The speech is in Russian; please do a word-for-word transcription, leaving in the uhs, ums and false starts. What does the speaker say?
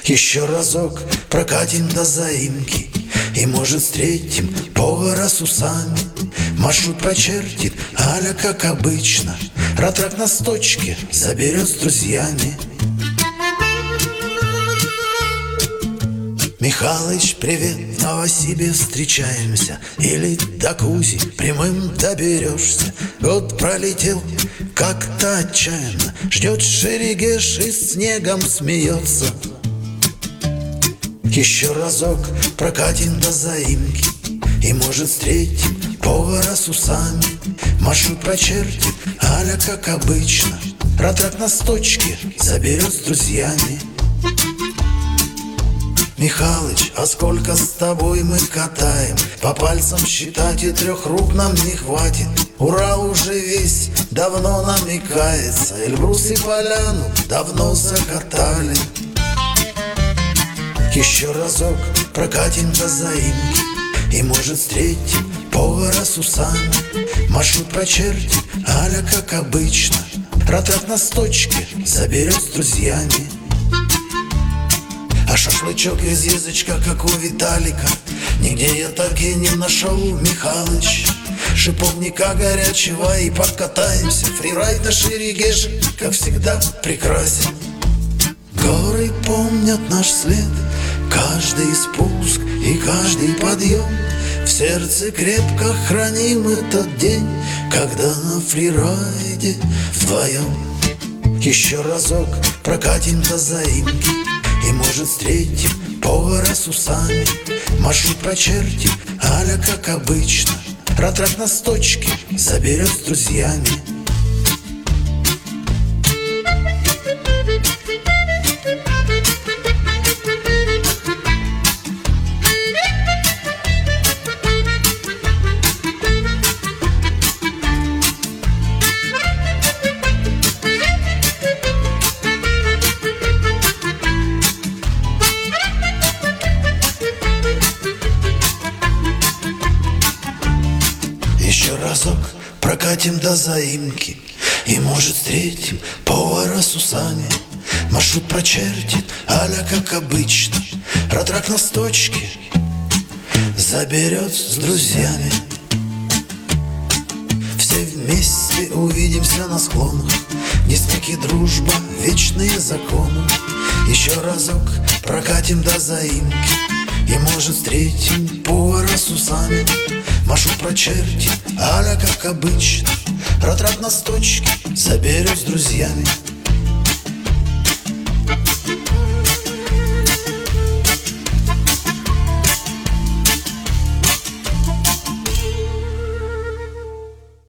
Еще разок прокатим до заимки, и, может, встретим повара с усами. Маршрут прочертит Аля, как обычно, ратрак на сточке заберет с друзьями. Михалыч, привет, в Новосибе встречаемся, или до Кузи прямым доберешься. Год пролетел как-то отчаянно, ждет Шерегеш и снегом смеется. Еще разок прокатим до заимки, и, может, встретим повара с усами. Маршрут прочертит Аля, как обычно, ратрак на сточке заберет с друзьями. Михалыч, а сколько с тобой мы катаем? По пальцам считать и трех рук нам не хватит. Урал уже весь давно намекается, Эльбрус и Поляну давно закатали. Еще разок прокатим до заимки, и, может, встретим повара с усами. Маршрут прочертит Аля, как обычно, ратрак на сточке заберет с друзьями. А шашлычок из язычка, как у Виталика, нигде я так и не нашел, Михалыч. Шиповника горячего и покатаемся. Фрирайд на Шерегеше, как всегда, прекрасен. Горы помнят наш след, каждый спуск и каждый подъем. В сердце крепко храним этот день, когда на фрирайде вдвоем. Еще разок прокатим до заимки, и, может, встретим повара с усами. Маршрут прочертит Аля, как обычно, ратрак на сточке заберет с друзьями. Еще разок прокатим до заимки, и, может, встретим повара с усами. Маршрут прочертит Аля, как обычно, ратрак на сточке заберет с друзьями. Все вместе увидимся на склонах, где снег и дружба, вечные законы. Еще разок прокатим до заимки, и, может, встретим повара с усами. Маршрут прочертит Аля, как обычно, ратрак на сточке заберет с друзьями.